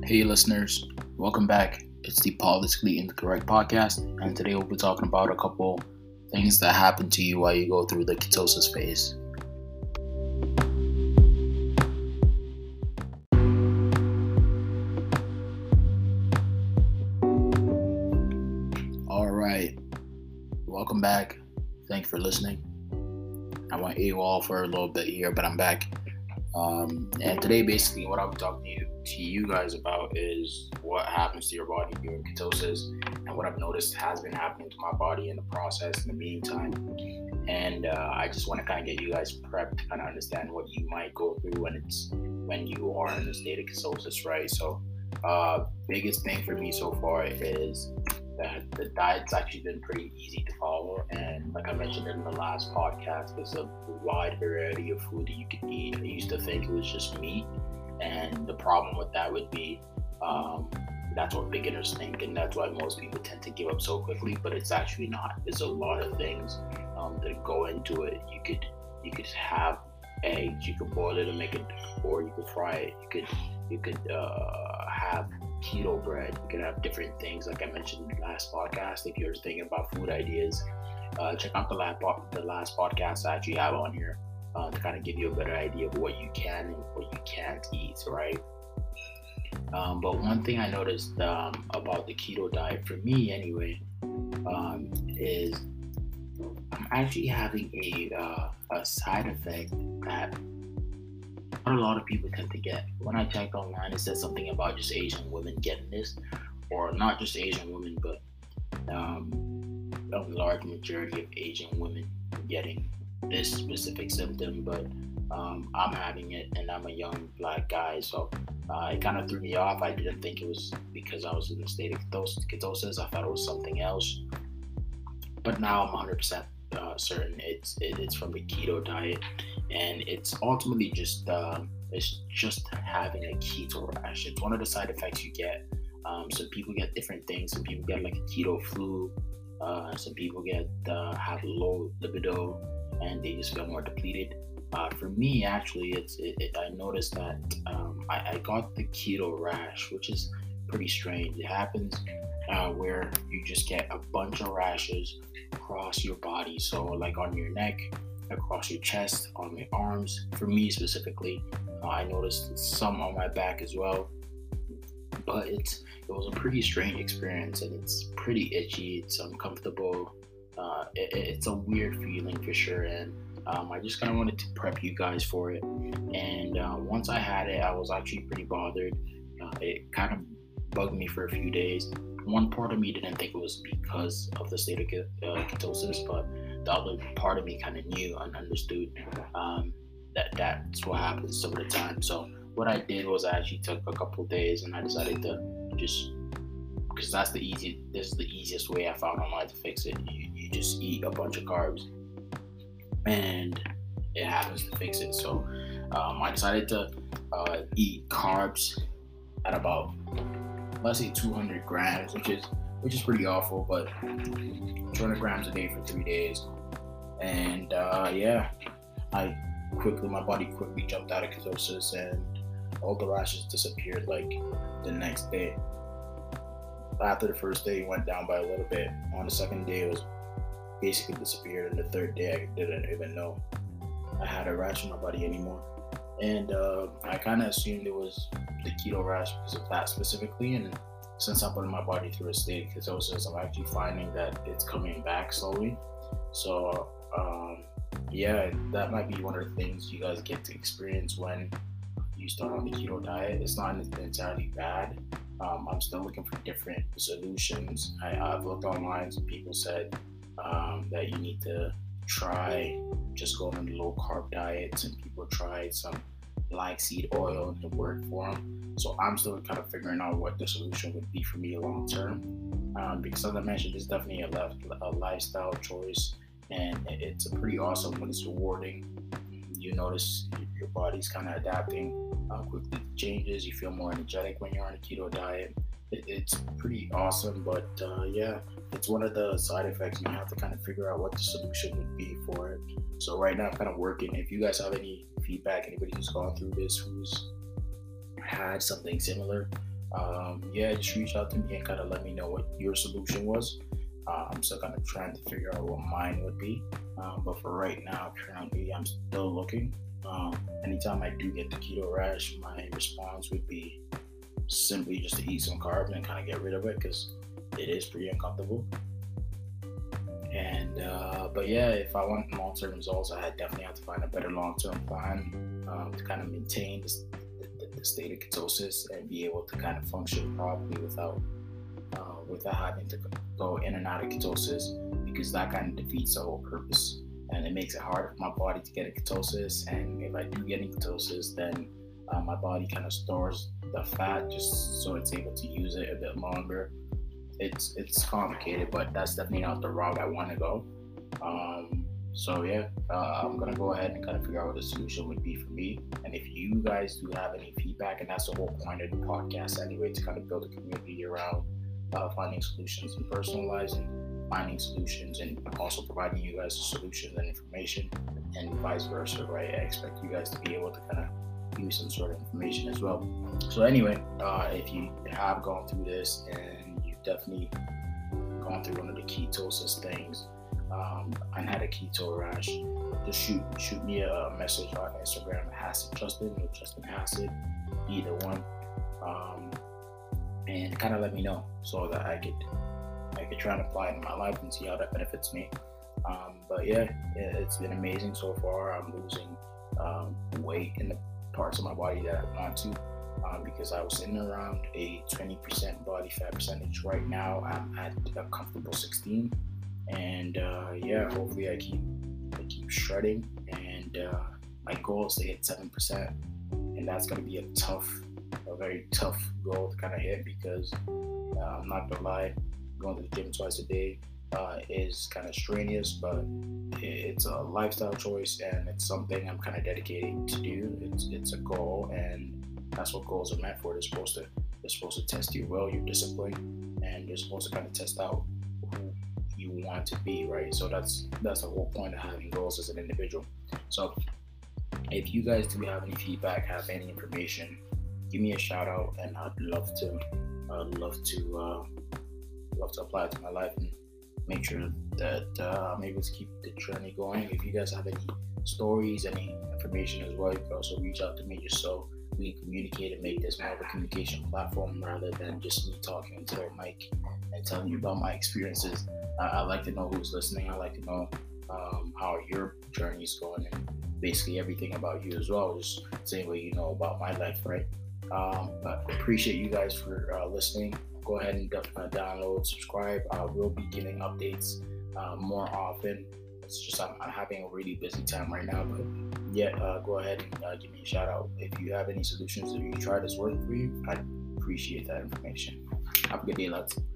Hey listeners, welcome back. It's the Politically Incorrect podcast, and today we'll be talking about a couple things that happen to you while you go through the ketosis phase. Alright, welcome back. Thanks for listening. I went AWOL for a little bit here, but I'm back. And today, basically, what I'll be talking to you guys about is what happens to your body during ketosis and what I've noticed has been happening to my body in the process in the meantime. And I just want to kind of get you guys prepped to kind of understand what you might go through when you are in a state of ketosis, right? So, biggest thing for me so far is that the diet's actually been pretty easy to follow, and like I mentioned in the last podcast, there's a wide variety of food that you can eat. I used to think it was just meat, and the problem with that would be that's what beginners think, and that's why most people tend to give up so quickly, but it's actually not. There's a lot of things that go into it. You could have eggs, you could boil it and make it, or you could fry it. You could have keto bread. You can have different things, like I mentioned in the last podcast. If you're thinking about food ideas, check out the last podcast I actually have on here to kind of give you a better idea of what you can and what you can't eat, right? But one thing I noticed about the keto diet, for me anyway, is I'm actually having a side effect that not a lot of people tend to get. When I checked online, it said something about just Asian women getting this, or not just Asian women, but a large majority of Asian women getting this specific symptom. But I'm having it, and I'm a young black guy, so it kind of threw me off. I didn't think it was because I was in a state of ketosis. I thought it was something else, but now I'm 100% certain it's from the keto diet, and it's ultimately just having a keto rash. It's one of the side effects you get. Some people get different things. Some people get like a keto flu. Some people have low libido and they just feel more depleted. For me, actually, I noticed that I got the keto rash, which is pretty strange. It happens where you just get a bunch of rashes across your body. So like on your neck, across your chest, on your arms. For me specifically, I noticed some on my back as well. But it was a pretty strange experience, and it's pretty itchy. It's uncomfortable. It's a weird feeling for sure, and I just kind of wanted to prep you guys for it. And once I had it, I was actually pretty bothered. It kind of bugged me for a few days. One part of me didn't think it was because of the state of ketosis, but the other part of me kind of knew and understood that's what happens some of the time. So what I did was I actually took a couple of days, and I decided to just, because this is the easiest way I found online to fix it. You just eat a bunch of carbs, and it happens to fix it. So I decided to eat carbs at about, let's say 200 grams, which is pretty awful, but 200 grams a day for 3 days. And my body quickly jumped out of ketosis, and all the rashes disappeared like the next day. After the first day, it went down by a little bit. On the second day, it was basically disappeared, and the third day, I didn't even know I had a rash on my body anymore. And I kind of assumed it was the keto rash because of that specifically, and since I'm putting my body through a state of ketosis, I'm actually finding that it's coming back slowly. So that might be one of the things you guys get to experience when you start on the keto diet. It's not entirely bad. I'm still looking for different solutions. I've looked online. Some people said that you need to try just going on low carb diets, and people tried some black seed oil and it worked for them. So I'm still kind of figuring out what the solution would be for me long term, because as I mentioned, it's definitely a lifestyle choice, and it's a pretty awesome when it's rewarding. You notice your body's kind of adapting quickly to changes. You feel more energetic when you're on a keto diet. It's pretty awesome, but it's one of the side effects. You have to kind of figure out what the solution would be for it. So right now I'm kind of working. If you guys have any feedback, anybody who's gone through this, who's had something similar, just reach out to me and kind of let me know what your solution was. I'm still kind of trying to figure out what mine would be. But for right now, currently, I'm still looking. Anytime I do get the keto rash, my response would be simply just to eat some carbs and kind of get rid of it, because it is pretty uncomfortable. And but yeah, if I want long-term results, I definitely have to find a better long-term plan to kind of maintain the state of ketosis and be able to kind of function properly without having to go in and out of ketosis, because that kind of defeats the whole purpose, and it makes it harder for my body to get in ketosis. And if I do get in ketosis, then my body kind of stores the fat just so it's able to use it a bit longer. It's complicated, but that's definitely not the route I want to go. I'm gonna go ahead and kind of figure out what the solution would be for me. And if you guys do have any feedback, and that's the whole point of the podcast anyway, to kind of build a community around finding solutions and personalizing, finding solutions, and also providing you guys solutions and information, and vice versa, right? I expect you guys to be able to kind of use some sort of information as well. So anyway, if you have gone through this and you've definitely gone through one of the ketosis things, and had a keto rash, just shoot me a message on Instagram, Hasid Justin or Justin Hasid, either one, and kind of let me know so that I could try and apply it in my life and see how that benefits me. But yeah, it's been amazing so far. I'm losing weight in the parts of my body that I want to, because I was in around a 20% body fat percentage. Right now I'm at a comfortable 16, and hopefully I keep shredding, and my goal is to hit 7%, and that's going to be a very tough goal to kind of hit, because I'm not gonna lie, going to the gym twice a day is kind of strenuous, but it's a lifestyle choice, and it's something I'm kind of dedicated to do. It's a goal, and that's what goals are meant for. They're supposed to test your will, your discipline, and you're supposed to kind of test out who you want to be, right? So that's the whole point of having goals as an individual. So if you guys do have any feedback, have any information, give me a shout out, and I'd love to apply it to my life and make sure that I'm able to keep the journey going. If you guys have any stories, any information as well, you can also reach out to me, just so we can communicate and make this more of a communication platform rather than just me talking into a mic and telling you about my experiences. I like to know who's listening. I like to know how your journey is going, and basically everything about you as well, just the same way you know about my life, right? But appreciate you guys for listening. Go ahead and download, subscribe. I will be giving updates more often. It's just I'm having a really busy time right now, but go ahead and give me a shout out if you have any solutions that you try that's working for you. I'd appreciate that information. Have a good day, lads.